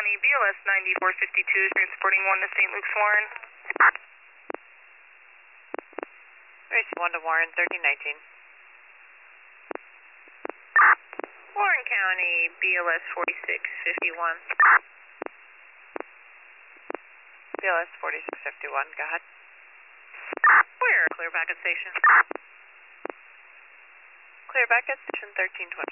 County, BLS 9452, transporting 1 to St. Luke's Warren. Race 1 to Warren, 1319. Warren County, BLS 4651. BLS 4651, go ahead. We're clear back at station. Clear back at station 1320.